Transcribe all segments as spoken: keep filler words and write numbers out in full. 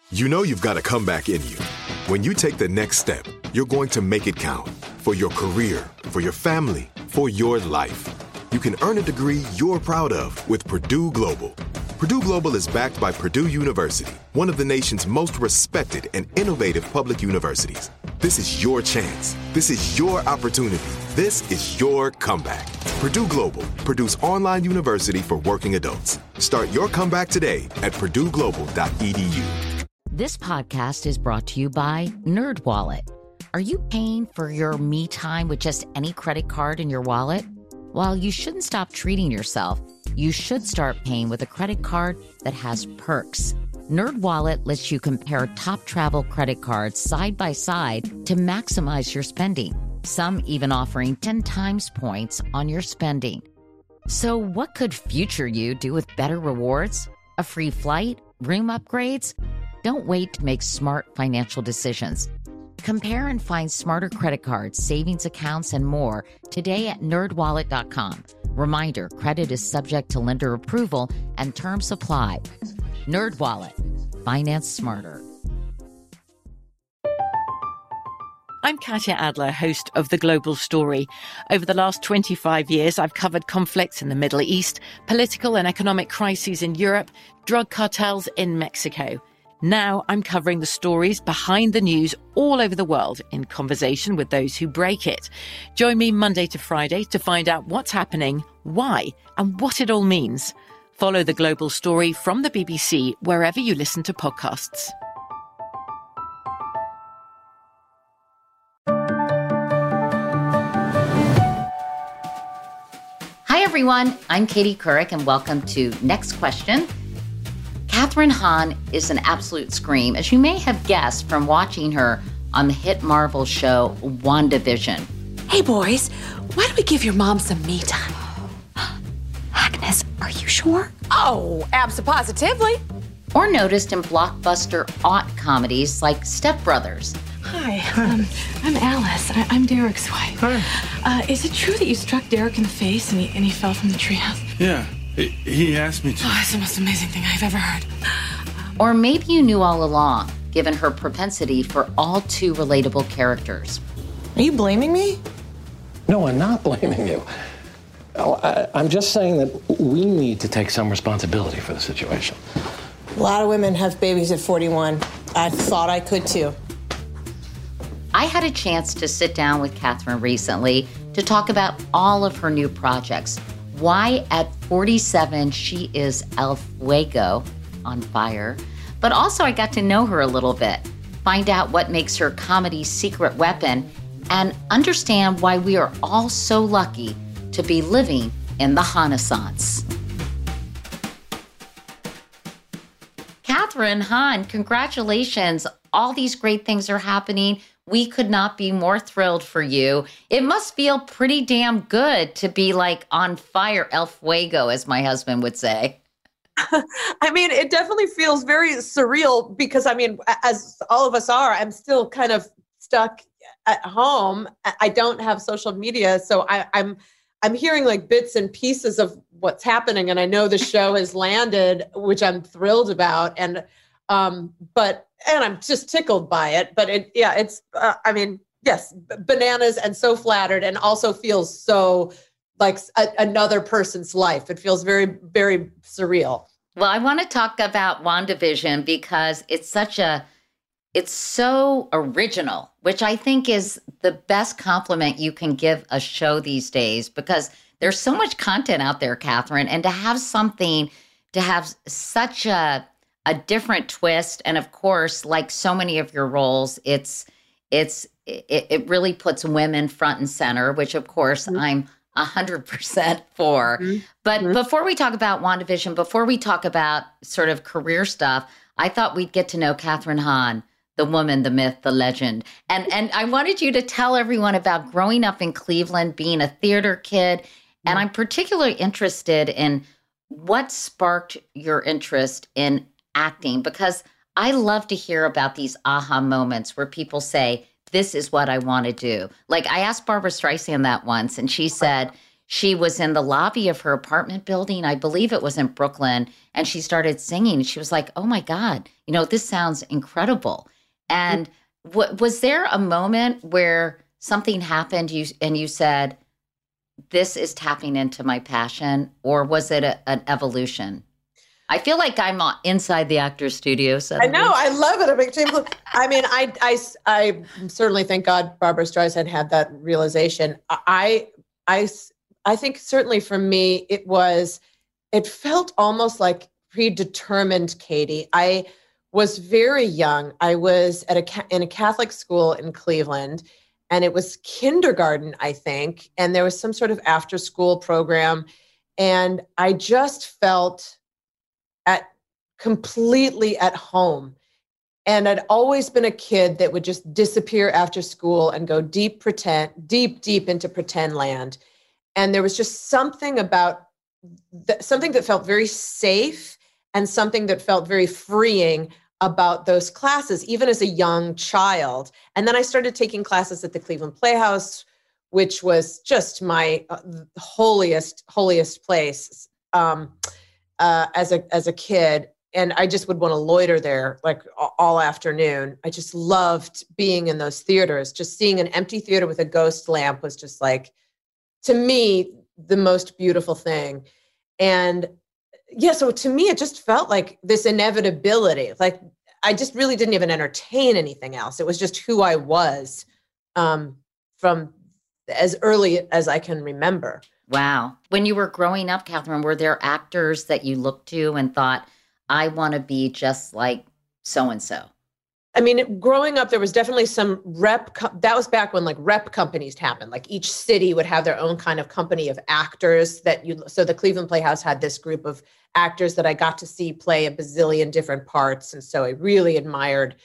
You know you've got a comeback in you. When you take the next step, you're going to make it count for your career, for your family, for your life. You can earn a degree you're proud of with Purdue Global. Purdue Global is backed by Purdue University, one of the nation's most respected and innovative public universities. This is your chance. This is your opportunity. This is your comeback. Purdue Global, Purdue's online university for working adults. Start your comeback today at purdue global dot e d u. This podcast is brought to you by NerdWallet. Are you paying for your me time with just any credit card in your wallet? Well, you shouldn't stop treating yourself. You should start paying with a credit card that has perks. NerdWallet lets you compare top travel credit cards side by side to maximize your spending. Some even offering ten times points on your spending. So what could future you do with better rewards? A free flight? Room upgrades? Don't wait to make smart financial decisions. Compare and find smarter credit cards, savings accounts, and more today at nerd wallet dot com. Reminder, credit is subject to lender approval and terms apply. NerdWallet. Finance smarter. I'm Katya Adler, host of The Global Story. Over the last twenty-five years, I've covered conflicts in the Middle East, political and economic crises in Europe, drug cartels in Mexico. Now I'm covering the stories behind the news all over the world in conversation with those who break it. Join me Monday to Friday to find out what's happening, why, and what it all means. Follow The Global Story from the B B C wherever you listen to podcasts. Hi, everyone. I'm Katie Couric, and welcome to Next Question. Kathryn Hahn is an absolute scream, as you may have guessed from watching her on the hit Marvel show WandaVision. Hey, boys, why don't we give your mom some me time? Agnes, are you sure? Oh, abso-positively. Or noticed in blockbuster aught comedies like Step Brothers. Hi, um, I'm Alice. I- I'm Derek's wife. Hi. Uh, is it true that you struck Derek in the face and he, and he fell from the treehouse? Yeah, he, he asked me to. Oh, it's the most amazing thing I've ever heard. Um, or maybe you knew all along, given her propensity for all too relatable characters. Are you blaming me? No, I'm not blaming you. I, I'm just saying that we need to take some responsibility for the situation. A lot of women have babies at forty-one. I thought I could too. I had a chance to sit down with Kathryn recently to talk about all of her new projects. Why at forty-seven she is El Fuego, on fire. But also I got to know her a little bit, find out what makes her comedy's secret weapon, and understand why we are all so lucky to be living in the Renaissance. Kathryn Hahn, congratulations. All these great things are happening. We could not be more thrilled for you. It must feel pretty damn good to be like on fire, El Fuego, as my husband would say. I mean, it definitely feels very surreal because, I mean, as all of us are, I'm still kind of stuck at home. I don't have social media, so I, I'm I'm hearing like bits and pieces of what's happening, and I know the show has landed, which I'm thrilled about, and um, but and I'm just tickled by it. But it, yeah, it's uh, I mean, yes, b- bananas, and so flattered, and also feels so like a, another person's life. It feels very, very surreal. Well, I want to talk about WandaVision because it's such a, it's so original, which I think is the best compliment you can give a show these days because there's so much content out there, Kathryn, and to have something, to have such a, a different twist. And of course, like so many of your roles, it's, it's, it, it really puts women front and center, which of course mm-hmm. I'm A hundred percent for. Mm-hmm. But mm-hmm. before we talk about WandaVision, before we talk about sort of career stuff, I thought we'd get to know Kathryn Hahn, the woman, the myth, the legend. And and I wanted you to tell everyone about growing up in Cleveland, being a theater kid. Mm-hmm. And I'm particularly interested in what sparked your interest in acting, because I love to hear about these aha moments where people say, this is what I want to do. Like I asked Barbra Streisand that once, and she said she was in the lobby of her apartment building. I believe it was in Brooklyn. And she started singing. She was like, oh my God, you know, this sounds incredible. And w- was there a moment where something happened you and you said, this is tapping into my passion? Or was it a, an evolution? I feel like I'm inside the actor's studio. Suddenly. I know. I love it. I'm extremely, I mean, I, I, I certainly thank God Barbara Streisand had that realization. I, I, I think certainly for me, it was, it felt almost like predetermined, Katie. I was very young. I was at a, in a Catholic school in Cleveland, and it was kindergarten, I think. And there was some sort of after school program. And I just felt at completely at home. And I'd always been a kid that would just disappear after school and go deep pretend, deep, deep into pretend land. And there was just something about th- something that felt very safe and something that felt very freeing about those classes, even as a young child. And then I started taking classes at the Cleveland Playhouse, which was just my uh, holiest, holiest place. Um, Uh, as a as a kid, and I just would want to loiter there like all afternoon. I just loved being in those theaters. Just seeing an empty theater with a ghost lamp was just like, to me, the most beautiful thing. And yeah, so to me, it just felt like this inevitability. Like I just really didn't even entertain anything else. It was just who I was um, from as early as I can remember. Wow. When you were growing up, Catherine, were there actors that you looked to and thought, I want to be just like so-and-so? I mean, growing up, there was definitely some rep. Co- that was back when like rep companies happened. Like each city would have their own kind of company of actors that you, so the Cleveland Playhouse had this group of actors that I got to see play a bazillion different parts. And so I really admired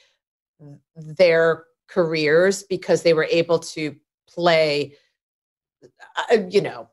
their careers because they were able to play Uh, you know,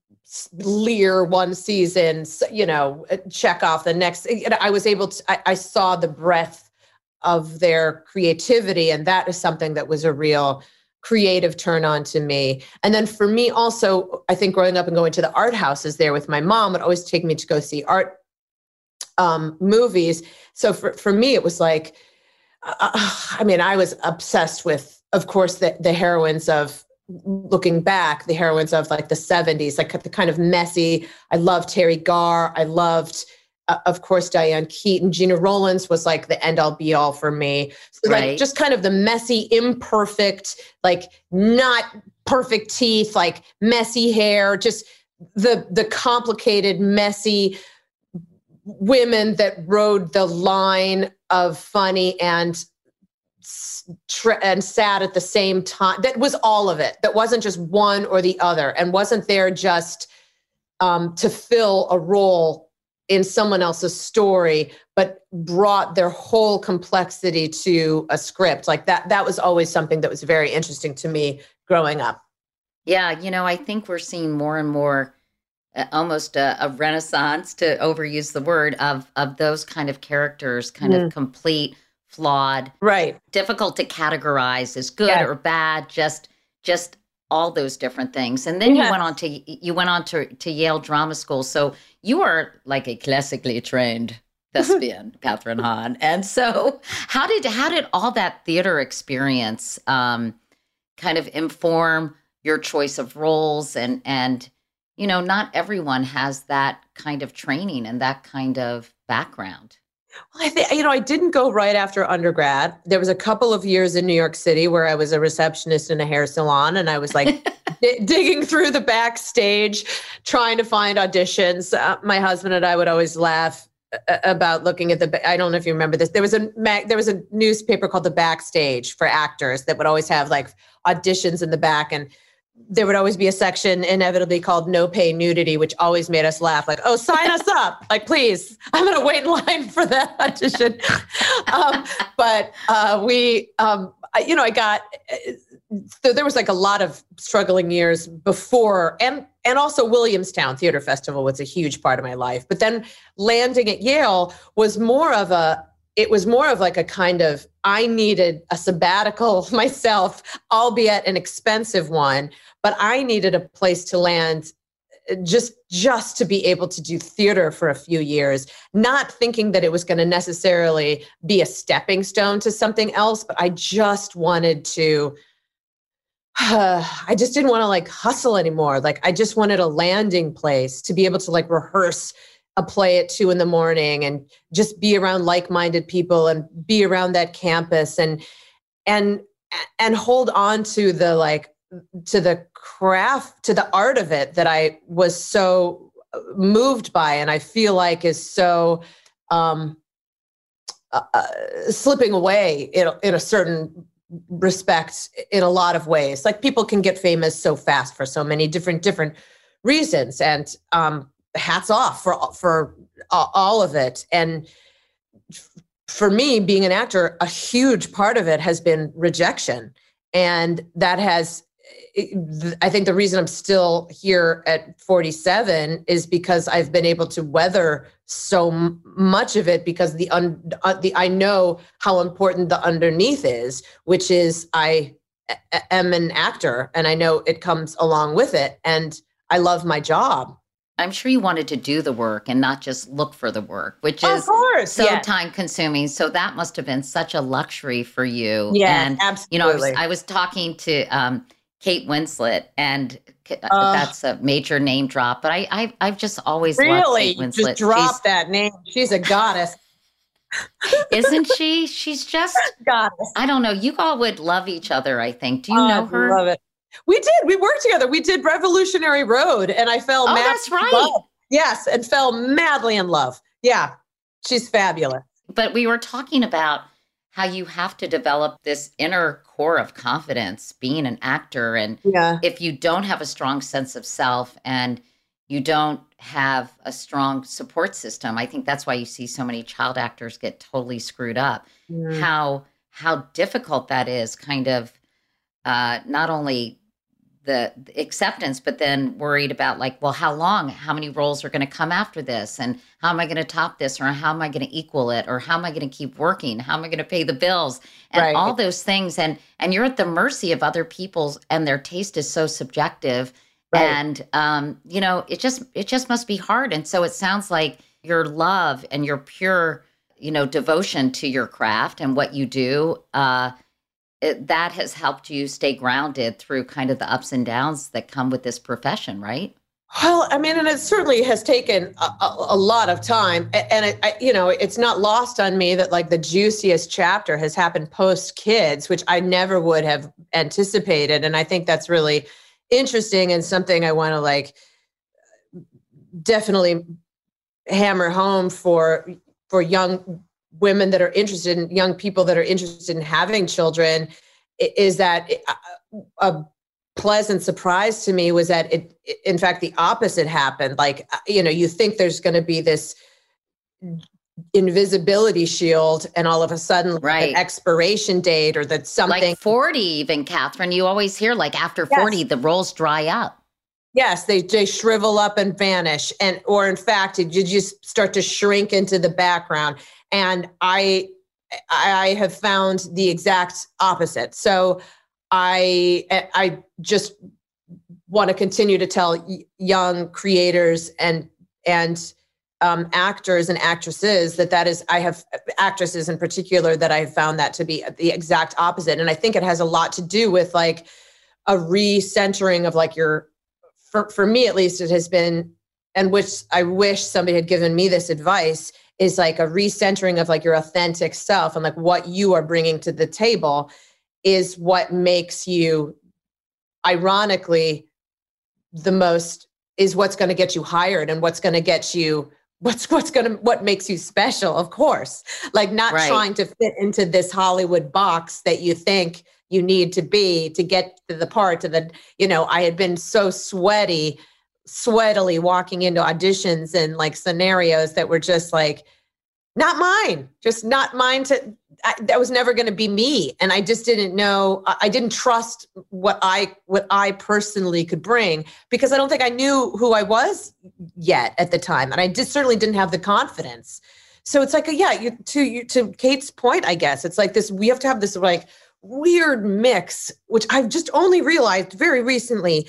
Lear one season, you know, Chekhov the next. I was able to, I, I saw the breadth of their creativity. And that is something that was a real creative turn on to me. And then for me also, I think growing up and going to the art houses there with my mom would always take me to go see art um, movies. So for, for me, it was like, uh, I mean, I was obsessed with, of course, the, the heroines of, looking back, the heroines of like the seventies, like the kind of messy, I loved Terry Garr. I loved, uh, of course, Diane Keaton. Gina Rowlands was like the end all be all for me. So right. like just kind of the messy, imperfect, like not perfect teeth, like messy hair, just the, the complicated, messy women that rode the line of funny and and sad at the same time. That was all of it. That wasn't just one or the other, and wasn't there just um, to fill a role in someone else's story, but brought their whole complexity to a script. Like that, that was always something that was very interesting to me growing up. Yeah, you know, I think we're seeing more and more uh, almost a, a renaissance, to overuse the word, of of those kind of characters, kind mm. of complete, flawed, right, difficult to categorize as good yeah. or bad, just just all those different things. And then yes. you went on to you went on to, to Yale Drama School. So you are like a classically trained thespian, Kathryn Hahn. And so how did how did all that theater experience um, kind of inform your choice of roles? And and you know, not everyone has that kind of training and that kind of background. Well, I think, you know, I didn't go right after undergrad. There was a couple of years in New York City where I was a receptionist in a hair salon, and I was like d- digging through the backstage, trying to find auditions. Uh, my husband and I would always laugh uh, about looking at the, I don't know if you remember this. There was a mag, there was a newspaper called The Backstage for actors that would always have like auditions in the back, and there would always be a section inevitably called no pay nudity, which always made us laugh. Like, oh, sign us up. Like, please, I'm going to wait in line for that audition. um, but uh, we, um, I, you know, I got, so there was like a lot of struggling years before, and, and also Williamstown Theater Festival was a huge part of my life. But then landing at Yale was more of a, it was more of like a kind of, I needed a sabbatical myself, albeit an expensive one, but I needed a place to land just just to be able to do theater for a few years, not thinking that it was going to necessarily be a stepping stone to something else, but I just wanted to uh, I just didn't want to like hustle anymore. Like I just wanted a landing place to be able to like rehearse a play at two in the morning and just be around like-minded people and be around that campus and and and hold on to the like to the craft, to the art of it that I was so moved by, and I feel like is so um, uh, slipping away in, in a certain respect in a lot of ways. Like people can get famous so fast for so many different different reasons, and um, hats off for for all of it. And for me, being an actor, a huge part of it has been rejection, and that has. I think the reason I'm still here at forty-seven is because I've been able to weather so m- much of it because the un- uh, the I know how important the underneath is, which is I a- am an actor, and I know it comes along with it, and I love my job. I'm sure you wanted to do the work and not just look for the work, which is of course, so yeah. time consuming. So that must have been such a luxury for you. Yeah, and, absolutely. You know, I was, I was talking to um, Kate Winslet, and uh, that's a major name drop. But I, I I've just always really loved Kate Winslet. Just drop She's, that name. She's a goddess, isn't she? She's just goddess. I don't know. You all would love each other. I think. Do you oh, know her? I love it. We did. We worked together. We did Revolutionary Road, and I fell. Oh, madly that's right. in love. Yes, and fell madly in love. Yeah, she's fabulous. But we were talking about how you have to develop this inner core of confidence being an actor. And yeah. if you don't have a strong sense of self and you don't have a strong support system, I think that's why you see so many child actors get totally screwed up. Mm. How how difficult that is, kind of uh, not only the, the acceptance, but then worried about like, well, how long, how many roles are going to come after this? And how am I going to top this? Or how am I going to equal it? Or how am I going to keep working? How am I going to pay the bills? And right. all those things. And, and you're at the mercy of other people's, and their taste is so subjective. Right. And, um, you know, it just, it just must be hard. And so it sounds like your love and your pure, you know, devotion to your craft and what you do, uh, It, that has helped you stay grounded through kind of the ups and downs that come with this profession, right? Well, I mean, and it certainly has taken a, a, a lot of time. And, it, I, you know, it's not lost on me that like the juiciest chapter has happened post kids, which I never would have anticipated. And I think that's really interesting and something I want to like definitely hammer home for, for young women that are interested in young people that are interested in having children, is that a pleasant surprise to me was that it, in fact, the opposite happened. Like, you know, you think there's going to be this invisibility shield and all of a sudden right. an expiration date or that something. Like forty even, Catherine, you always hear like after forty, yes. the roles dry up. Yes, they, they shrivel up and vanish. And, or in fact, you just start to shrink into the background. And I, I have found the exact opposite. So I, I just want to continue to tell young creators and, and um, actors and actresses that that is, I have actresses in particular that I have found that to be the exact opposite. And I think it has a lot to do with like a recentering of like your, for, for me, at least it has been, and which I wish somebody had given me this advice, is like a recentering of like your authentic self and like what you are bringing to the table is what makes you, ironically, the most, is what's going to get you hired and what's going to get you, what's, what's going to, what makes you special, of course. Like not right. trying to fit into this Hollywood box that you think you need to be to get to the part to the, you know, I had been so sweaty sweatily walking into auditions and like scenarios that were just like, not mine, just not mine to, I, that was never going to be me. And I just didn't know, I didn't trust what I, what I personally could bring because I don't think I knew who I was yet at the time. And I just certainly didn't have the confidence. So it's like, a, yeah, you, to you, to Kate's point, I guess it's like this, we have to have this like weird mix, which I've just only realized very recently,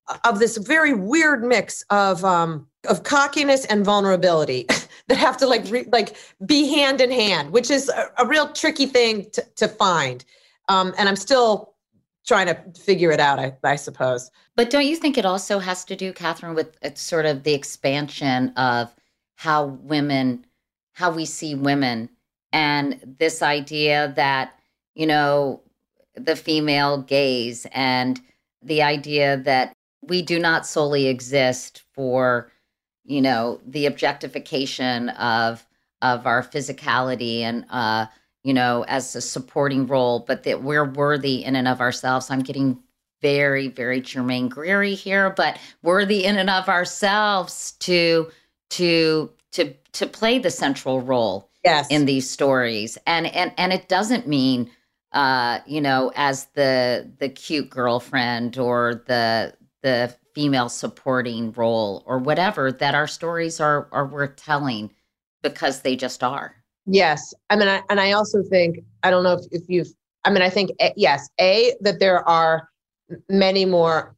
of this very weird mix of um, of cockiness and vulnerability that have to like re- like be hand in hand, which is a, a real tricky thing to, to find. Um, and I'm still trying to figure it out, I, I suppose. But don't you think it also has to do, Catherine, with it's sort of the expansion of how women, how we see women, and this idea that, you know, the female gaze and the idea that we do not solely exist for, you know, the objectification of of our physicality and, uh, you know, as a supporting role, but that we're worthy in and of ourselves. I'm getting very, very Germaine Greery here, but worthy in and of ourselves to to to to play the central role yes. in these stories. And and and it doesn't mean uh, you know, as the the cute girlfriend or the the female supporting role or whatever, that our stories are are worth telling because they just are. Yes. I mean, I, and I also think, I don't know if, if you've, I mean, I think, yes, A, that there are many more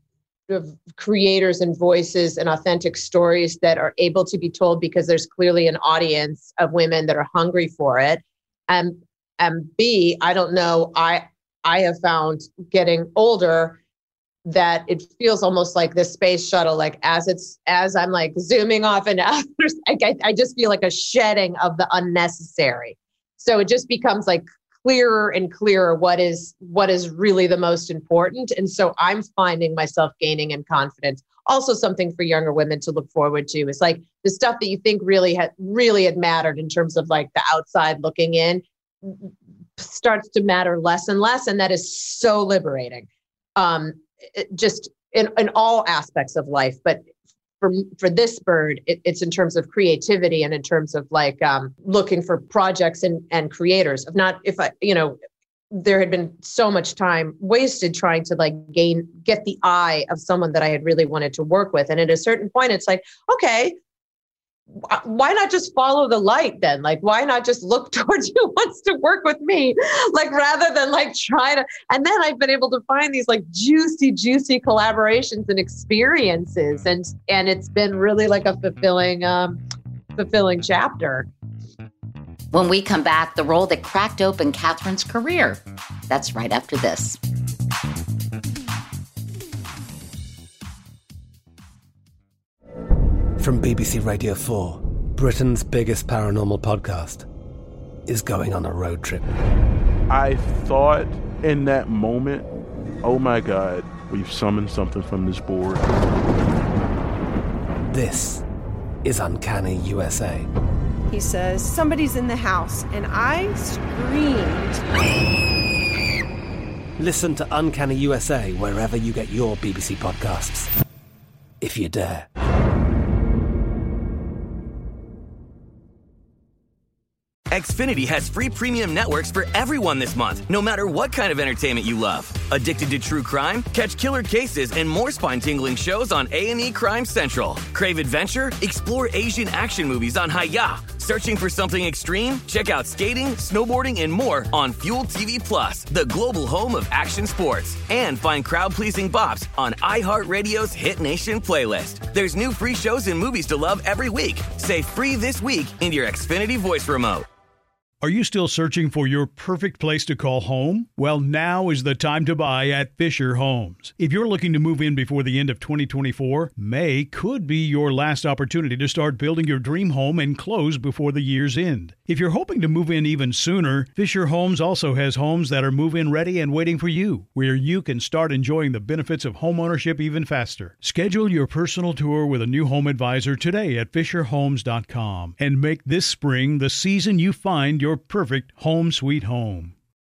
creators and voices and authentic stories that are able to be told because there's clearly an audience of women that are hungry for it. And, and B, I don't know, I, I have found getting older that it feels almost like this space shuttle, like as it's, as I'm like zooming off and out, I, I just feel like a shedding of the unnecessary. So it just becomes like clearer and clearer what is, what is really the most important. And so I'm finding myself gaining in confidence. Also something for younger women to look forward to is like the stuff that you think really had, really had mattered in terms of like the outside looking in starts to matter less and less. And that is so liberating. Um, It just in, in all aspects of life, but for for this bird, it, it's in terms of creativity and in terms of like um, looking for projects and and creators. Of not if I, you know, there had been so much time wasted trying to like gain get the eye of someone that I had really wanted to work with, and at a certain point, it's like, okay, why not just follow the light then? Like, why not just look towards who wants to work with me? Like, rather than like try to, and then I've been able to find these like juicy, juicy collaborations and experiences. And, and it's been really like a fulfilling, um, fulfilling chapter. When we come back, the role that cracked open Catherine's career. That's right after this. From B B C Radio four, Britain's biggest paranormal podcast is going on a road trip. I thought in that moment, oh my God, we've summoned something from this board. This is Uncanny U S A. He says, somebody's in the house, and I screamed. Listen to Uncanny U S A wherever you get your B B C podcasts, if you dare. Xfinity has free premium networks for everyone this month, no matter what kind of entertainment you love. Addicted to true crime? Catch killer cases and more spine-tingling shows on A and E Crime Central. Crave adventure? Explore Asian action movies on Hi-Ya. Searching for something extreme? Check out skating, snowboarding, and more on Fuel T V Plus, the global home of action sports. And find crowd-pleasing bops on iHeartRadio's Hit Nation playlist. There's new free shows and movies to love every week. Say free this week in your Xfinity voice remote. Are you still searching for your perfect place to call home? Well, now is the time to buy at Fisher Homes. If you're looking to move in before the end of twenty twenty-four, May could be your last opportunity to start building your dream home and close before the year's end. If you're hoping to move in even sooner, Fisher Homes also has homes that are move-in ready and waiting for you, where you can start enjoying the benefits of homeownership even faster. Schedule your personal tour with a new home advisor today at fisher homes dot com and make this spring the season you find your Your perfect home sweet home.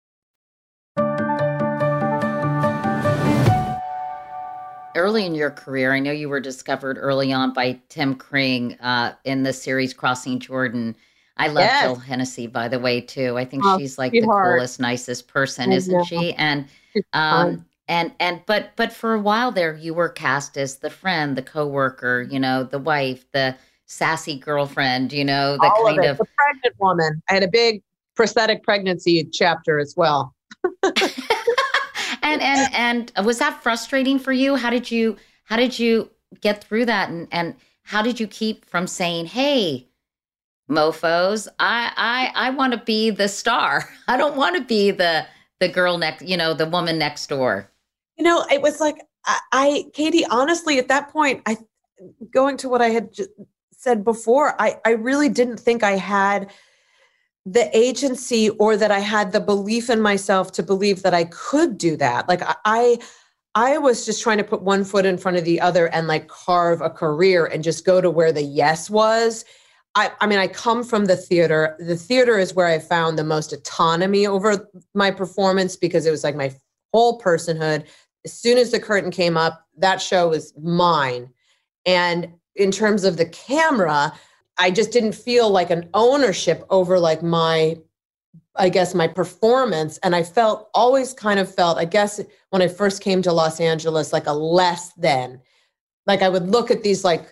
Early in your career, I know you were discovered early on by Tim Kring uh, in the series Crossing Jordan. I love Yes. Jill Hennessy, by the way, too. I think Oh, she's like sweetheart. the coolest, nicest person, I isn't know. she? And She's um, fun. and and but but for a while there, you were cast as the friend, the coworker, you know, the wife, the sassy girlfriend, you know, the All kind of it. of The pregnant woman. I had a big prosthetic pregnancy chapter as well. and and and was that frustrating for you? How did you how did you get through that? And, and how did you keep from saying, hey, mofos, I, I, I want to be the star. I don't want to be the, the girl next, you know, the woman next door. You know, it was like, I, I Katie, honestly, at that point, I, going to what I had j- said before, I, I really didn't think I had the agency or that I had the belief in myself to believe that I could do that. Like I, I was just trying to put one foot in front of the other and like carve a career and just go to where the yes was. I, I mean, I come from the theater. The theater is where I found the most autonomy over my performance because it was like my whole personhood. As soon as the curtain came up, that show was mine. And in terms of the camera, I just didn't feel like an ownership over like my, I guess, my performance. And I felt, always kind of felt, I guess, when I first came to Los Angeles, like a less than. Like I would look at these like,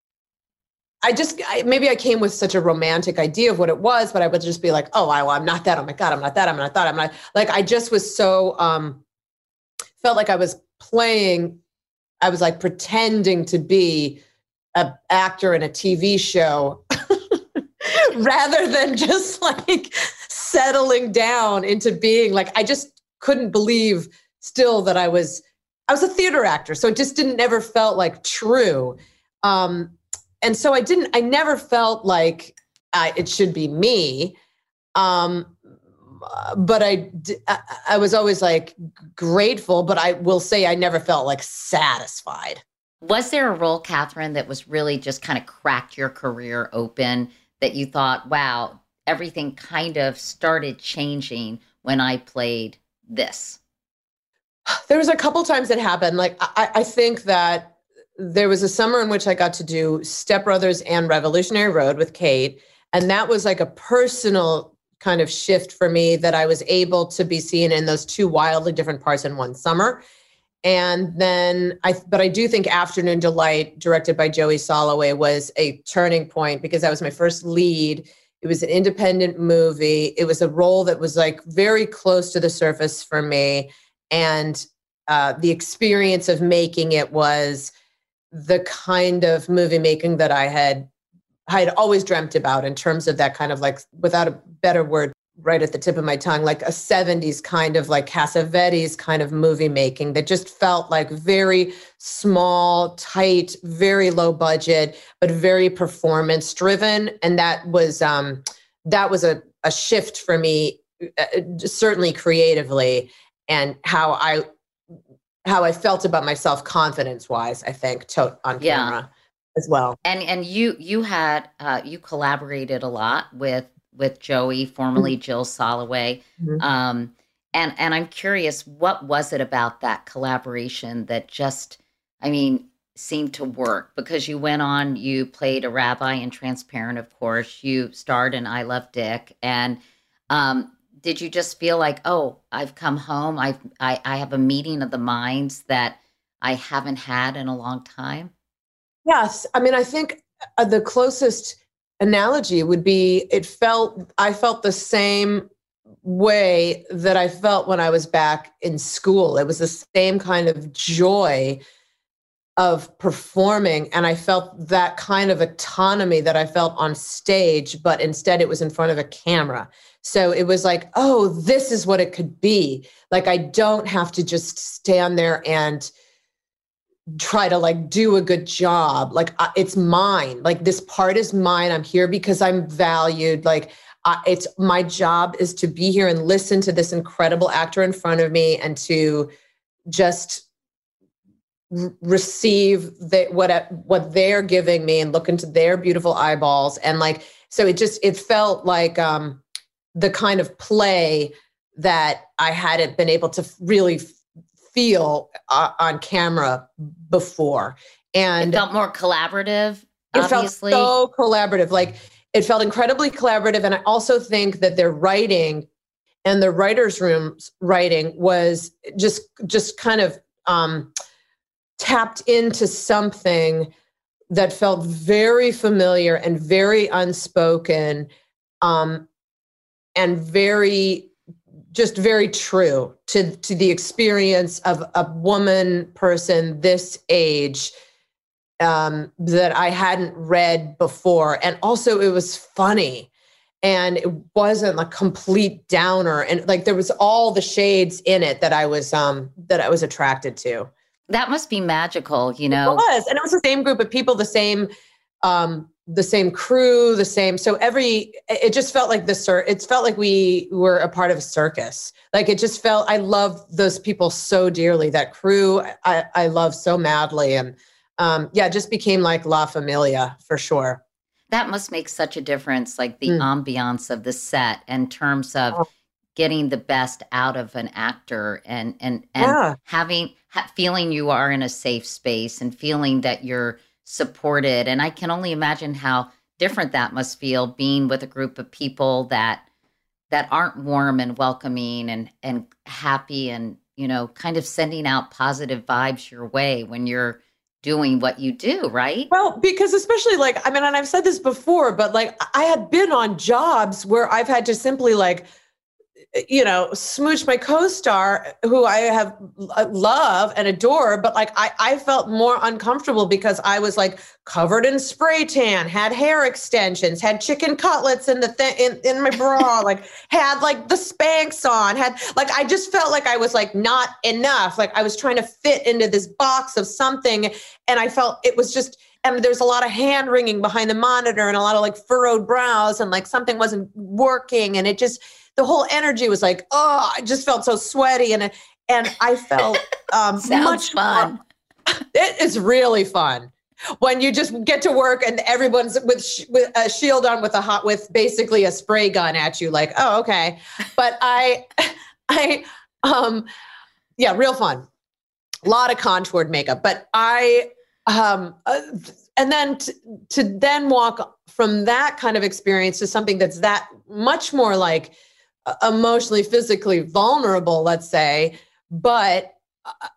I just, I, maybe I came with such a romantic idea of what it was, but I would just be like, oh, I, well, I'm not that. Oh my God, I'm not that. I'm not that. I'm not, like, I just was so, um, felt like I was playing, I was like pretending to be an actor in a T V show rather than just like settling down into being like, I just couldn't believe still that I was, I was a theater actor. So it just didn't ever felt like true. Um, and so I didn't, I never felt like I, it should be me. Um, but I, I, I was always like grateful, but I will say I never felt like satisfied. Was there a role, Catherine, that was really just kind of cracked your career open that you thought, wow, everything kind of started changing when I played this? There was a couple times that happened. Like, I, I think that there was a summer in which I got to do Step Brothers and Revolutionary Road with Kate. And that was like a personal kind of shift for me that I was able to be seen in those two wildly different parts in one summer. And then I, but I do think Afternoon Delight, directed by Joey Soloway, was a turning point because that was my first lead. It was an independent movie. It was a role that was like very close to the surface for me. And uh, the experience of making it was the kind of movie making that I had, I had always dreamt about in terms of that kind of like, without a better word, right at the tip of my tongue, like a seventies kind of like Cassavetes kind of movie making that just felt like very small, tight, very low budget, but very performance driven. And that was, um, that was a, a shift for me, uh, certainly creatively, and how I, how I felt about myself confidence wise, I think, to, on Yeah. camera as well. And, and you, you had, uh, you collaborated a lot with, with Joey, formerly Jill Soloway. Mhm. Um, and, and I'm curious, what was it about that collaboration that just, I mean, seemed to work? Because you went on, you played a rabbi in Transparent, of course. You starred in I Love Dick. And um, did you just feel like, oh, I've come home. I've, I, I have a meeting of the minds that I haven't had in a long time? Yes. I mean, I think uh, the closest analogy would be, it felt, I felt the same way that I felt when I was back in school. It was the same kind of joy of performing. And I felt that kind of autonomy that I felt on stage, but instead it was in front of a camera. So it was like, oh, this is what it could be. Like, I don't have to just stand there and try to like do a good job. Like, uh, it's mine. Like, this part is mine. I'm here because I'm valued. Like, uh, it's my job is to be here and listen to this incredible actor in front of me and to just r- receive the, what, what they're giving me and look into their beautiful eyeballs. And like, so it just, it felt like um, the kind of play that I hadn't been able to really feel uh, on camera before. And it felt more collaborative, it obviously. felt so collaborative. Like, it felt incredibly collaborative. And I also think that their writing and the writer's room's writing was just, just kind of um, tapped into something that felt very familiar and very unspoken, um, and very just very true to, to the experience of a woman person this age um, that I hadn't read before. And also it was funny. And it wasn't a complete downer. And like there was all the shades in it that I was um, that I was attracted to. That must be magical, you know. It was. And it was the same group of people, the same um, the same crew, the same. So every it just felt like the cir- it felt like we were a part of a circus. Like it just felt I loved those people so dearly. That crew I, I love so madly. And um, yeah, it just became like La Familia for sure. That must make such a difference, like the mm. ambiance of the set in terms of oh. getting the best out of an actor and and and yeah. having ha- feeling you are in a safe space and feeling that you're supported. And I can only imagine how different that must feel being with a group of people that that aren't warm and welcoming and and happy and, you know, kind of sending out positive vibes your way when you're doing what you do, right? Well, because especially like, I mean, and I've said this before, but like I had been on jobs where I've had to simply like, you know, smooch my co-star who I have love and adore, but like I, I felt more uncomfortable because I was like covered in spray tan, had hair extensions, had chicken cutlets in the th- in, in my bra, like had like the Spanx on, had like I just felt like I was like not enough. Like I was trying to fit into this box of something, and I felt it was just. And there's a lot of hand wringing behind the monitor and a lot of like furrowed brows and like something wasn't working. And it just, the whole energy was like, oh, I just felt so sweaty. And, and I felt um, Sounds much fun. It is really fun when you just get to work and everyone's with, sh- with a shield on with a hot, with basically a spray gun at you. Like, oh, okay. But I, I, um, yeah, real fun. A lot of contoured makeup, but I, Um, uh, and then t- to then walk from that kind of experience to something that's that much more like uh, emotionally, physically vulnerable, let's say, but uh,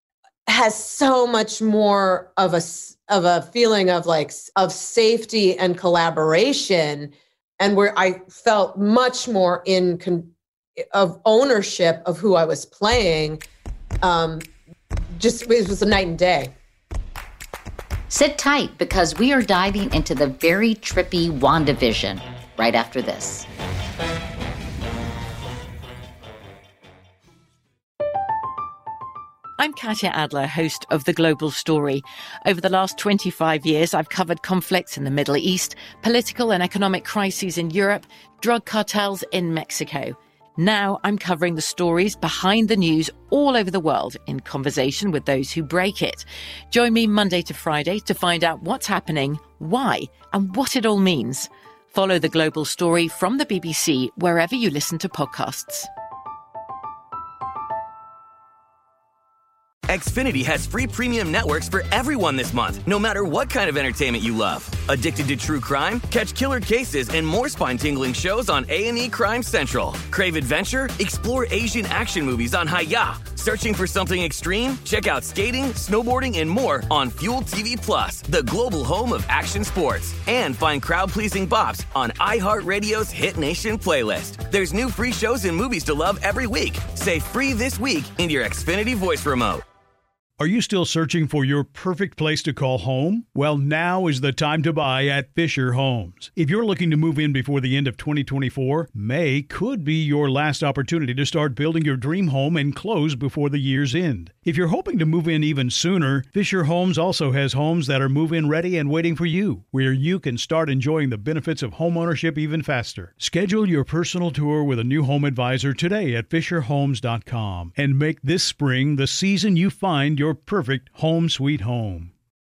has so much more of a, of a feeling of like, of safety and collaboration. And where I felt much more in con- of ownership of who I was playing. Um, just, it was a night and day. Sit tight because we are diving into the very trippy WandaVision right after this. I'm Katya Adler, host of The Global Story. Over the last twenty-five years, I've covered conflicts in the Middle East, political and economic crises in Europe, drug cartels in Mexico. Now I'm covering the stories behind the news all over the world in conversation with those who break it. Join me Monday to Friday to find out what's happening, why, and what it all means. Follow The Global Story from the B B C wherever you listen to podcasts. Xfinity has free premium networks for everyone this month, no matter what kind of entertainment you love. Addicted to true crime? Catch killer cases and more spine-tingling shows on A and E Crime Central. Crave adventure? Explore Asian action movies on Hi-Ya. Searching for something extreme? Check out skating, snowboarding, and more on Fuel T V Plus, the global home of action sports. And find crowd-pleasing bops on iHeartRadio's Hit Nation playlist. There's new free shows and movies to love every week. Say free this week in your Xfinity voice remote. Are you still searching for your perfect place to call home? Well, now is the time to buy at Fisher Homes. If you're looking to move in before the end of twenty twenty-four, May could be your last opportunity to start building your dream home and close before the year's end. If you're hoping to move in even sooner, Fisher Homes also has homes that are move-in ready and waiting for you, where you can start enjoying the benefits of homeownership even faster. Schedule your personal tour with a new home advisor today at fisher homes dot com and make this spring the season you find your perfect home sweet home.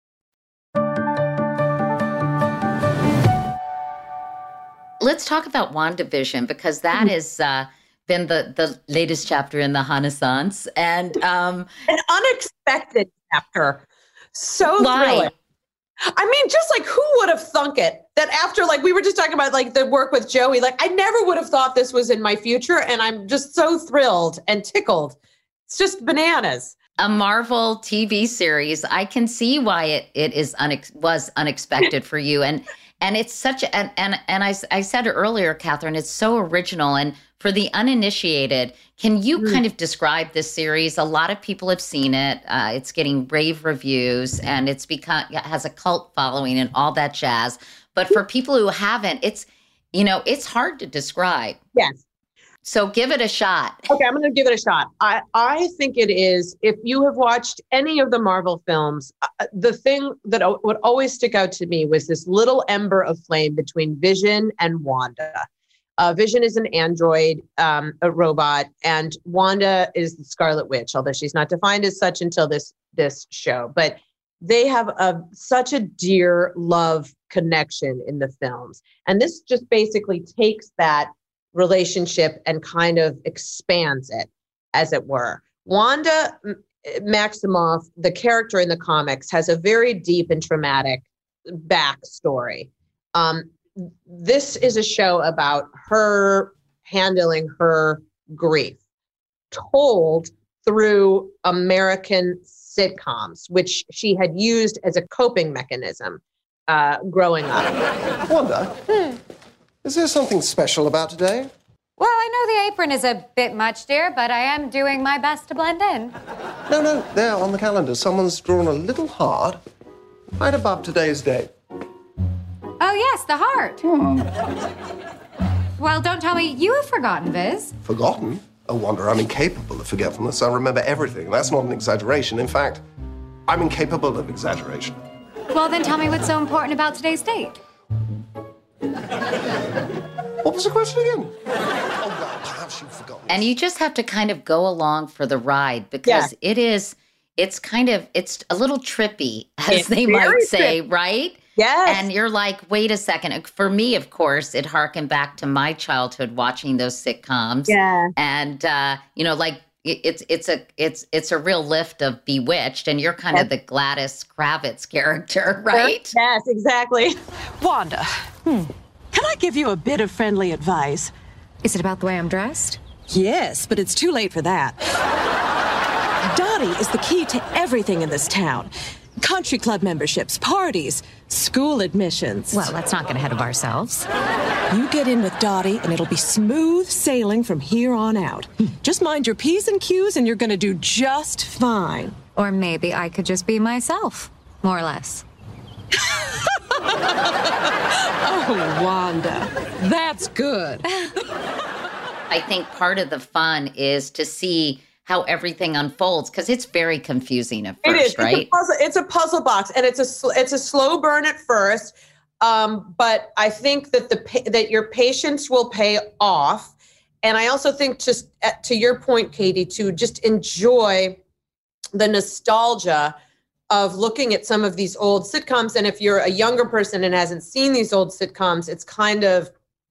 Let's talk about WandaVision because that has uh, been the, the latest chapter in the Renaissance and um, an unexpected chapter. So why? thrilling. I mean, just like who would have thunk it that after, like we were just talking about, like the work with Joey, like I never would have thought this was in my future, and I'm just so thrilled and tickled. It's just bananas. A Marvel T V series. I can see why it it is unex- was unexpected for you, and And it's such a, and, and, and I, I said earlier, Catherine, it's so original. And for the uninitiated, can you mm. kind of describe this series? A lot of people have seen it. Uh, it's getting rave reviews and it's become, it has a cult following and all that jazz. But for people who haven't, it's, you know, it's hard to describe. Yes. So give it a shot. Okay, I'm going to give it a shot. I, I think it is, if you have watched any of the Marvel films, uh, the thing that o- would always stick out to me was this little ember of flame between Vision and Wanda. Uh, Vision is an android, um, a robot, and Wanda is the Scarlet Witch, although she's not defined as such until this this show. But they have a, such a dear love connection in the films. And this just basically takes that relationship and kind of expands it, as it were. Wanda Maximoff, the character in the comics, has a very deep and traumatic backstory. Um, this is a show about her handling her grief, told through American sitcoms, which she had used as a coping mechanism uh, growing up. Wanda, hmm. is there something special about today? Well, I know the apron is a bit much, dear, but I am doing my best to blend in. No, no, there on the calendar, someone's drawn a little heart right above today's date. Oh, yes, the heart. Hmm. Well, don't tell me you have forgotten, Viz. Forgotten? Oh, Wanda, I'm incapable of forgetfulness. I remember everything. That's not an exaggeration. In fact, I'm incapable of exaggeration. Well, then tell me what's so important about today's date. What was the question again? Oh, well, perhaps you've forgotten. And you just have to kind of go along for the ride because yeah. it is, it's kind of, it's a little trippy, as it's they might say, trippy. right? Yes. And you're like, wait a second. For me, of course, it harkened back to my childhood watching those sitcoms. Yeah. And, uh, you know, like, it's it's a it's it's a real lift of Bewitched, and you're kind yes. of the Gladys Kravitz character, right? Yes, exactly. Wanda, hmm. can I give you a bit of friendly advice? Is it about the way I'm dressed? Yes, but it's too late for that. Dottie is the key to everything in this town. Country club memberships, parties, school admissions. Well, let's not get ahead of ourselves. You get in with Dottie, and it'll be smooth sailing from here on out. Just mind your P's and Q's, and you're going to do just fine. Or maybe I could just be myself, more or less. Oh, Wanda, that's good. I think part of the fun is to see how everything unfolds, because it's very confusing at first, it is. right? It's a, puzzle, it's a puzzle box, and it's a sl- it's a slow burn at first, um, but I think that the pa- that your patience will pay off, and I also think, just at, to your point, Katie, to just enjoy the nostalgia of looking at some of these old sitcoms. And if you're a younger person and hasn't seen these old sitcoms, it's kind of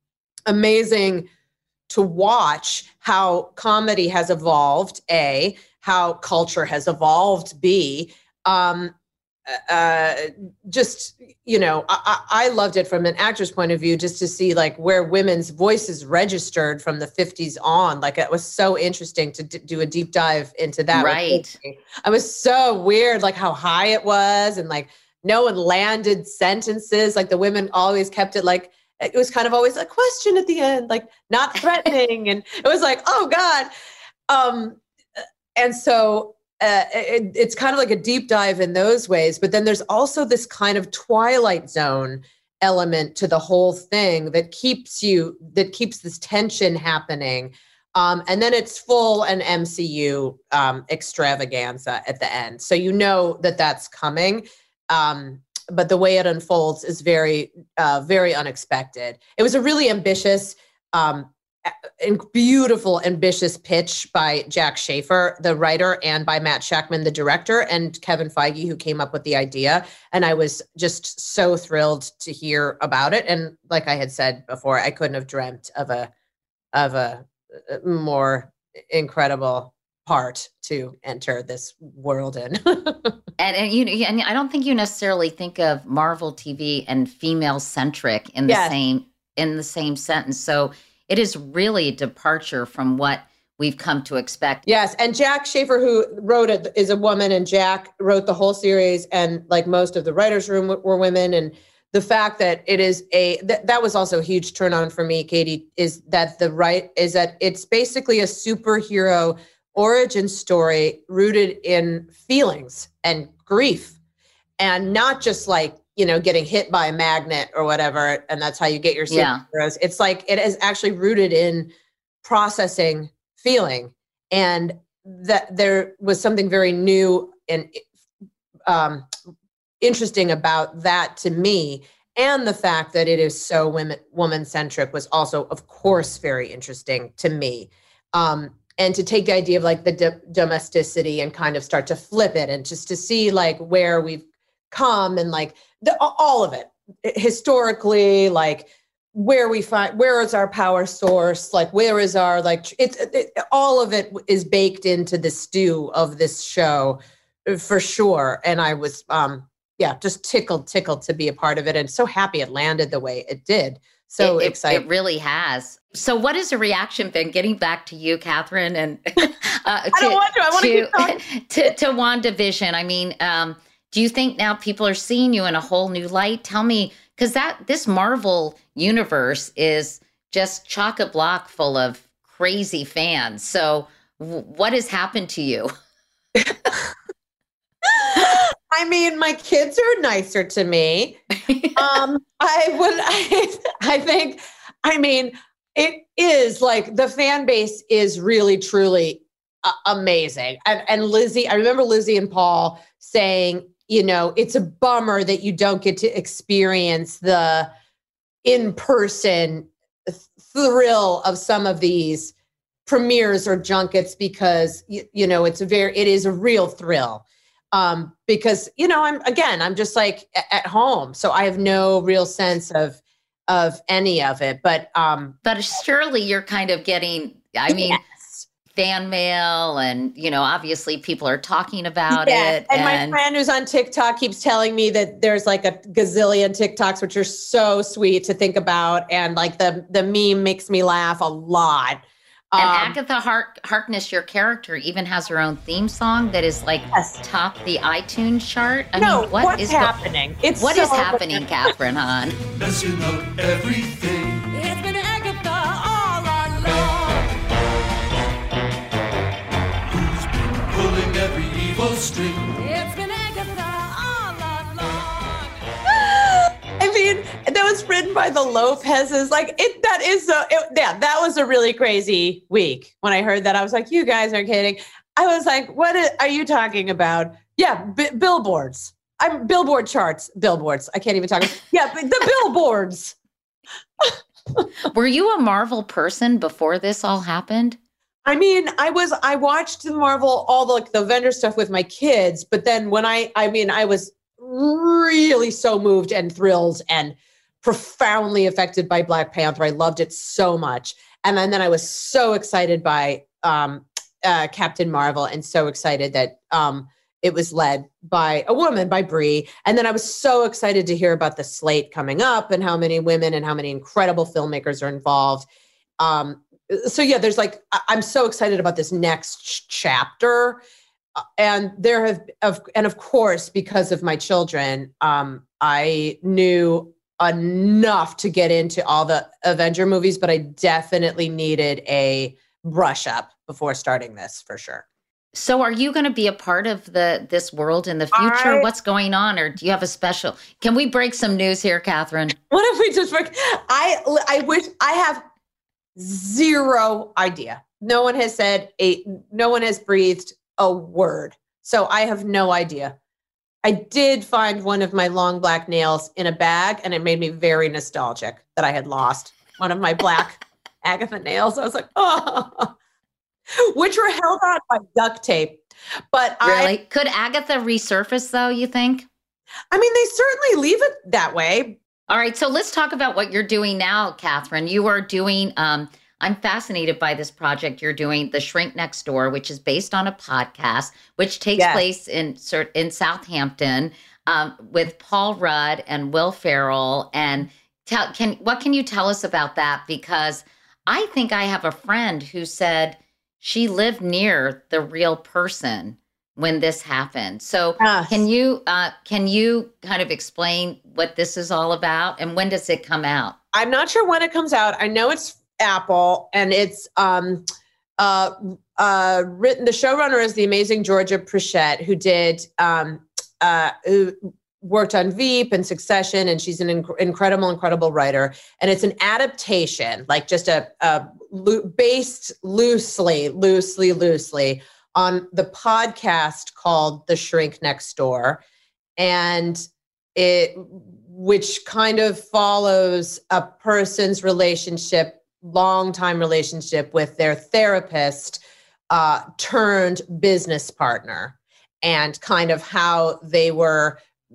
amazing to watch how comedy has evolved, A, how culture has evolved, B. Um, uh, just, you know, I, I loved it from an actor's point of view, just to see like where women's voices registered from the fifties on. Like, it was so interesting to d- do a deep dive into that. Right. I was so weird, like how high it was, and like no one landed sentences. Like the women always kept it like, it was kind of always a question at the end, like not threatening. And it was like, oh God. Um, and so uh, it, it's kind of like a deep dive in those ways. But then there's also this kind of Twilight Zone element to the whole thing that keeps you, that keeps this tension happening. Um, and then it's full an M C U um, extravaganza at the end. So you know that that's coming. Um, but the way it unfolds is very, uh, very unexpected. It was a really ambitious, um, and beautiful, ambitious pitch by Jack Schaefer, the writer, and by Matt Shakman, the director, and Kevin Feige, who came up with the idea. And I was just so thrilled to hear about it. And like I had said before, I couldn't have dreamt of a, of a more incredible part to enter this world in. and, and you and I don't think you necessarily think of Marvel T V and female centric in the Yes. same in the same sentence. So it is really a departure from what we've come to expect. Yes, and Jack Schaefer, who wrote it, is a woman, and Jack wrote the whole series, and like most of the writers' room w- were women, and the fact that it is a, th- that was also a huge turn on for me, Katie, is that the right, is that it's basically a superhero origin story rooted in feelings and grief, and not just like, you know, getting hit by a magnet or whatever, and that's how you get your superheroes. Yeah. It's like, it is actually rooted in processing feeling. And that there was something very new and um, interesting about that to me. And the fact that it is so women, woman-centric was also, of course, very interesting to me. Um, and to take the idea of like the do- domesticity and kind of start to flip it, and just to see like where we've come, and like the, all of it historically, like where we find, where is our power source? Like, where is our, like, it's it, all of it is baked into the stew of this show for sure. And I was, um, yeah, just tickled, tickled to be a part of it, and so happy it landed the way it did. So it, excited. It really has. So what has the reaction been? Getting back to you, Catherine, and uh, to, I don't want to. I want to keep talking. To, to WandaVision. I mean, um, do you think now people are seeing you in a whole new light? Tell me, because that this Marvel universe is just chock-a-block full of crazy fans. So w- what has happened to you? I mean, my kids are nicer to me. um, I would, I, I think, I mean, it is like the fan base is really, truly uh, amazing. And, and Lizzie, I remember Lizzie and Paul saying, you know, it's a bummer that you don't get to experience the in-person thrill of some of these premieres or junkets, because, you, you know, it's a very, it is a real thrill. Um, because, you know, I'm, again, I'm just like a- at home. So I have no real sense of, of any of it, but, um, but surely you're kind of getting, I mean, yes. fan mail, and, you know, obviously people are talking about yeah. it. And, and my friend who's on TikTok keeps telling me that there's like a gazillion TikToks, which are so sweet to think about. And like the, the meme makes me laugh a lot. And um, Agatha Hark- Harkness, your character, even has her own theme song that is like yes. top the iTunes chart. I no, mean, what what's is happening? Go- it's what so is happening, Catherine Hahn? Messing up everything. It's been Agatha all along. Who's been pulling every evil string? It's been Agatha all along. I mean, that was written by the Lopez's. Like it, that is so. It, yeah, that was a really crazy week. When I heard that, I was like, "You guys are kidding." I was like, "What is, are you talking about?" Yeah, b- billboards. I'm billboard charts. Billboards. I can't even talk. Yeah, the billboards. Were you a Marvel person before this all happened? I mean, I was. I watched the Marvel, all the like the vendor stuff with my kids, but then when I, I mean, I was really so moved and thrilled and profoundly affected by Black Panther. I loved it so much. And then, then I was so excited by um, uh, Captain Marvel, and so excited that um, it was led by a woman, by Brie. And then I was so excited to hear about the slate coming up and how many women and how many incredible filmmakers are involved. Um, so yeah, there's like, I'm so excited about this next ch- chapter. And there have, of, and of course, because of my children, um, I knew enough to get into all the Avenger movies, but I definitely needed a brush up before starting this, for sure. So are you going to be a part of the this world in the future? I, What's going on? Or do you have a special? Can we break some news here, Catherine? What if we just break? I, I wish I have zero idea. No one has said a, no one has breathed a word. So I have no idea. I did find one of my long black nails in a bag, and it made me very nostalgic that I had lost one of my black Agatha nails. I was like, oh, which were held on by duct tape. But really, I, could Agatha resurface though, you think? I mean, they certainly leave it that way. All right. So let's talk about what you're doing now, Catherine. You are doing, um, I'm fascinated by this project you're doing, The Shrink Next Door, which is based on a podcast, which takes yes. place in in Southampton um, with Paul Rudd and Will Ferrell. And tell, can what can you tell us about that? Because I think I have a friend who said she lived near the real person when this happened. So Yes. can you uh, can you kind of explain what this is all about and when does it come out? I'm not sure when it comes out. I know it's Apple, and it's um, uh, uh, written. The showrunner is the amazing Georgia Prichette, who did um, uh, who worked on Veep and Succession, and she's an inc- incredible, incredible writer. And it's an adaptation, like just a, a lo- based loosely, loosely, loosely on the podcast called The Shrink Next Door, and it, which kind of follows a person's relationship, long-time relationship with their therapist uh, turned business partner, and kind of how they were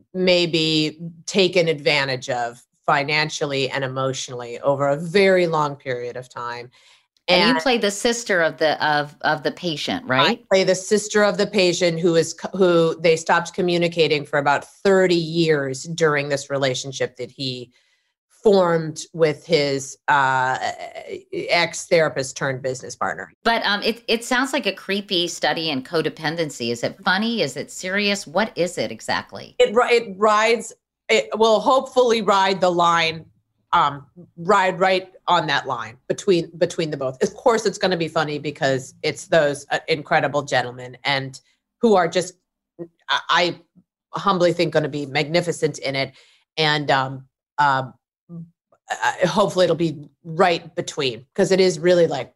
maybe taken advantage of financially and emotionally over a very long period of time. And, And you play the sister of the of of the patient, right? I play the sister of the patient who is who they stopped communicating for about thirty years during this relationship that he formed with his uh, ex-therapist turned business partner. But um, it it sounds like a creepy study in codependency. Is it funny? Is it serious? What is it exactly? It ri- it rides. It will hopefully ride the line, um, ride right on that line between between the both. Of course, it's going to be funny because it's those uh, incredible gentlemen and who are just, I, I humbly think, going to be magnificent in it, and um, um, uh, hopefully it'll be right between, because it is really like,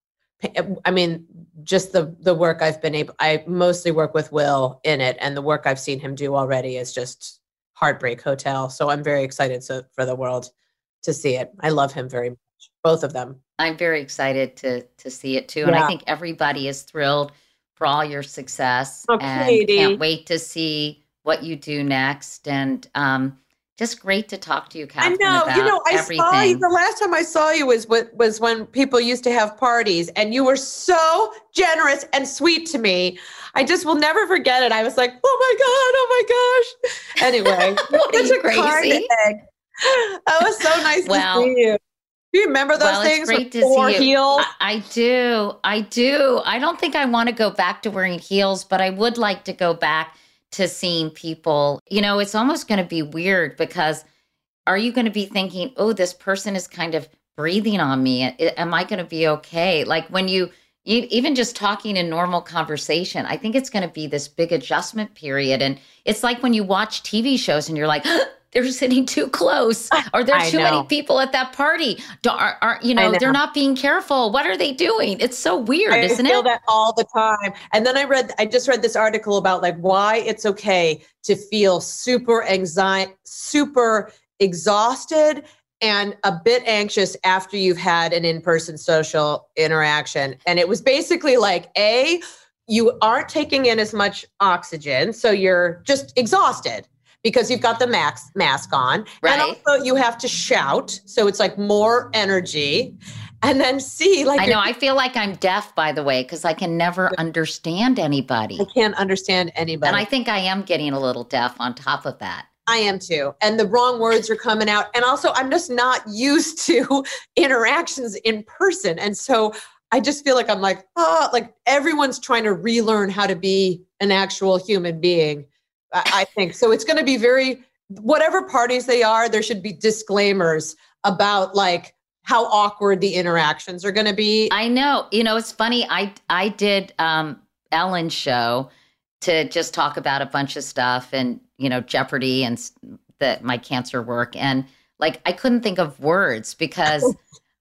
I mean, just the the work I've been able. I mostly work with Will in it, and the work I've seen him do already is just Heartbreak Hotel. So I'm very excited so, for the world to see it. I love him very much, both of them. I'm very excited to to see it too, and Yeah. I think everybody is thrilled for all your success, Oh, and Katie. can't wait to see what you do next. And um, just great to talk to you, I Catherine, know, about you know, I everything. saw you, the last time I saw you was was was when people used to have parties, and you were so generous and sweet to me. I just will never forget it. I was like, oh my God, oh my gosh. Anyway, What are such you, a kind crazy? egg. That was so nice Well, to see you. Do you remember those well, it's things great with to four see you. heels? I, I do. I do. I don't think I want to go back to wearing heels, but I would like to go back to seeing people. You know, it's almost going to be weird because are you going to be thinking, oh, this person is kind of breathing on me? I- Am I going to be okay? Like when you, you, even just talking in normal conversation, I think it's going to be this big adjustment period. And it's like when you watch T V shows and you're like, they're sitting too close, or there's I too know. many people at that party. Don't, are, are, you I know, know. they're not being careful. What are they doing? It's so weird, I isn't feel it? that all the time. And then I read, I just read this article about like why it's okay to feel super anxiety, super exhausted and a bit anxious after you've had an in-person social interaction. And it was basically like, A, you aren't taking in as much oxygen, so you're just exhausted because you've got the mask mask on. Right. And also you have to shout, so it's like more energy. And then C, like I you're- know. I feel like I'm deaf, by the way, because I can never understand anybody. I can't understand anybody. And I think I am getting a little deaf on top of that. I am too. And the wrong words are coming out. And also, I'm just not used to interactions in person. And so I just feel like I'm like, oh, like everyone's trying to relearn how to be an actual human being, I, I think. So it's going to be very, whatever parties they are, there should be disclaimers about like how awkward the interactions are going to be. I know. You know, it's funny. I I did um, Ellen's show to just talk about a bunch of stuff and, you know, Jeopardy and s- the, my cancer work. And like, I couldn't think of words because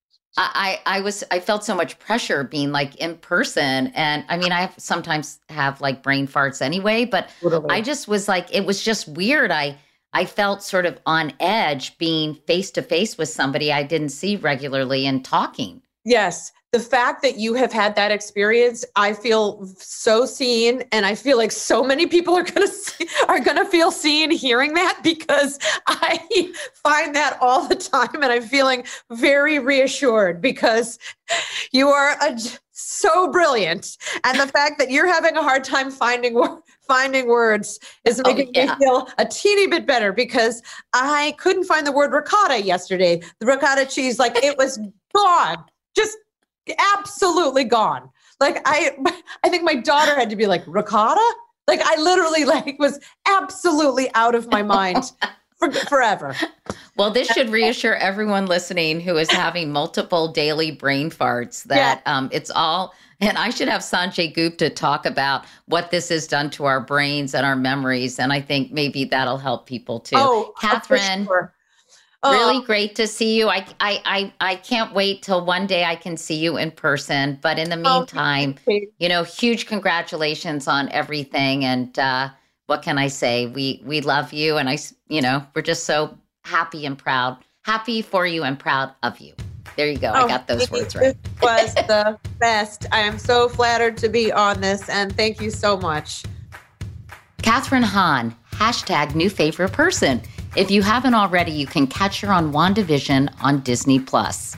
I, I I was, I felt so much pressure being like in person. And I mean, I have, sometimes have like brain farts anyway, but Totally. I just was like, it was just weird. I, I felt sort of on edge being face to face with somebody I didn't see regularly and talking. Yes. The fact that you have had that experience, I feel so seen, and I feel like so many people are going to see, are going to feel seen hearing that, because I find that all the time, and I'm feeling very reassured because you are a, so brilliant, and the fact that you're having a hard time finding wo- finding words is making yeah. me feel a teeny bit better, because I couldn't find the word ricotta yesterday. The ricotta cheese, like it was gone, just absolutely gone. Like I, I think my daughter had to be like, ricotta? Like I literally like was absolutely out of my mind for, forever. Well, this should reassure everyone listening who is having multiple daily brain farts that yeah. um, it's all, and I should have Sanjay Gupta talk about what this has done to our brains and our memories. And I think maybe that'll help people too. Oh, Catherine, sure. really uh, great to see you. I, I, I, I can't wait till one day I can see you in person. But in the meantime, oh, you know, huge congratulations on everything. And uh, what can I say? We, we love you. And I, you know, we're just so happy and proud, happy for you and proud of you. There you go. Oh, I got those words right. It was the best. I am so flattered to be on this, and thank you so much. Catherine Hahn, hashtag new favorite person. If you haven't already, you can catch her on WandaVision on Disney Plus.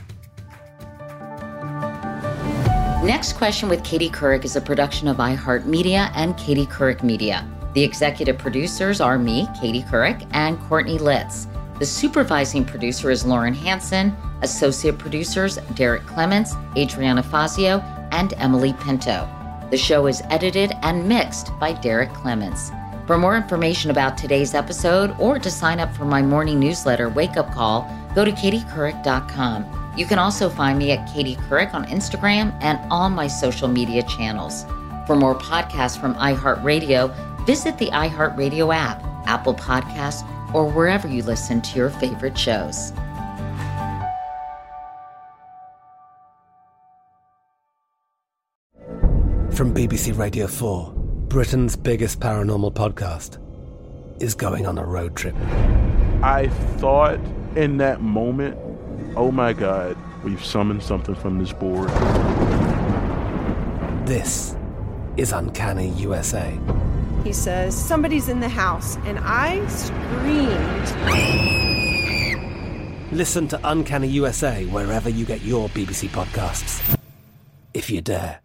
Next Question with Katie Couric is a production of iHeartMedia and Katie Couric Media. The executive producers are me, Katie Couric, and Courtney Litz. The supervising producer is Lauren Hansen. Associate producers, Derek Clements, Adriana Fazio, and Emily Pinto. The show is edited and mixed by Derek Clements. For more information about today's episode or to sign up for my morning newsletter, Wake Up Call, go to katie couric dot com. You can also find me at Katie Couric on Instagram and all my social media channels. For more podcasts from iHeartRadio, visit the iHeartRadio app, Apple Podcasts, or wherever you listen to your favorite shows. From B B C Radio four, Britain's biggest paranormal podcast is going on a road trip. I thought in that moment, oh my God, we've summoned something from this board. This is Uncanny U S A. He says, somebody's in the house, and I screamed. Listen to Uncanny U S A wherever you get your B B C podcasts, if you dare.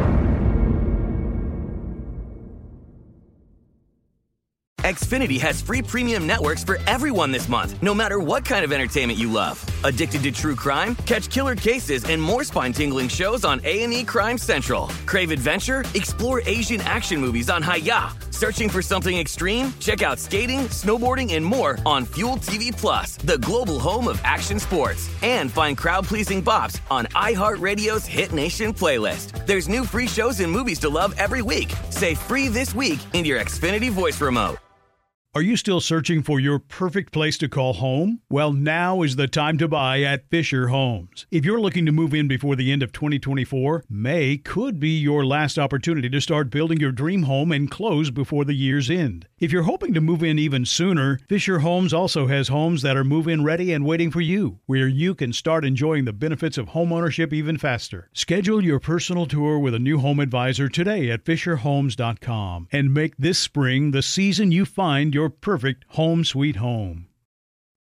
Xfinity has free premium networks for everyone this month, no matter what kind of entertainment you love. Addicted to true crime? Catch killer cases and more spine-tingling shows on A and E Crime Central. Crave adventure? Explore Asian action movies on Hi-Ya. Searching for something extreme? Check out skating, snowboarding, and more on Fuel T V Plus, the global home of action sports. And find crowd-pleasing bops on iHeartRadio's Hit Nation playlist. There's new free shows and movies to love every week. Say free this week in your Xfinity voice remote. Are you still searching for your perfect place to call home? Well, now is the time to buy at Fisher Homes. If you're looking to move in before the end of twenty twenty-four, May could be your last opportunity to start building your dream home and close before the year's end. If you're hoping to move in even sooner, Fisher Homes also has homes that are move-in ready and waiting for you, where you can start enjoying the benefits of homeownership even faster. Schedule your personal tour with a new home advisor today at fisher homes dot com and make this spring the season you find your perfect home sweet home.